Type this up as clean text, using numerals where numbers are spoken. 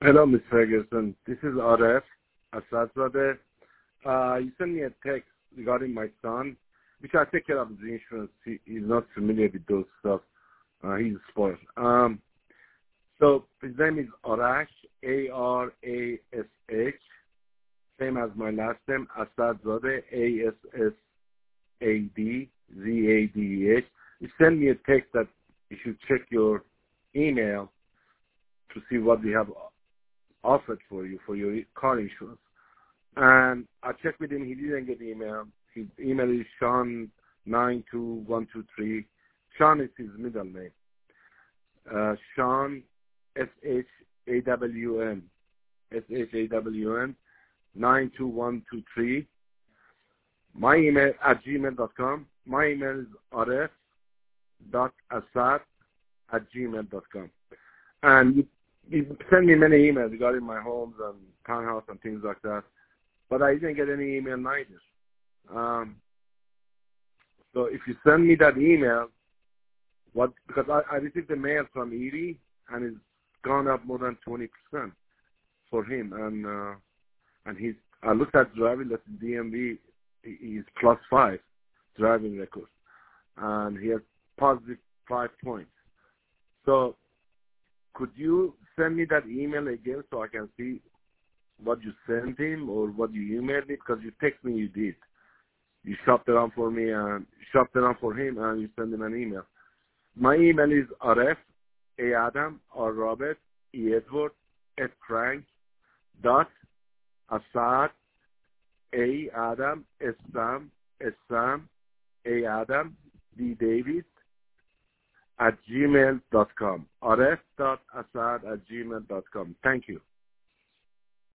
Hello, Ms. Ferguson. This is Aref Asadzadeh. You sent me a text regarding my son, which I take care of the insurance. He's not familiar with those stuff. He's spoiled. So his name is Arash, Arash, same as my last name, Asadzadeh, Asadzadeh. You sent me a text that you should check your email to see what we have offered for you for your car insurance. And I checked with him. He didn't get the email. His email is Sean92123. Sean is his middle name. Sean, SHAWN, 92123. My email at gmail.com. My email is aref.asad@gmail.com. And you send me many emails regarding my homes and townhouse and things like that, but I didn't get any email neither. So if you send me that email, because I received the mail from Erie and it's gone up more than 20% for him, and I looked at driving that DMV, he's +5 driving record, and he has positive 5 points. So could you send me that email again so I can see what you sent him or what you emailed me? Because you text me you did. You shopped around for me and shopped around for him and you sent him an email. My email is Aref, A Adam, R Robert, E Edward, F Frank, dot Asad, A Adam, S Sam, S Sam, A Adam, D David, @gmail.com. aref.asad@gmail.com. Thank you.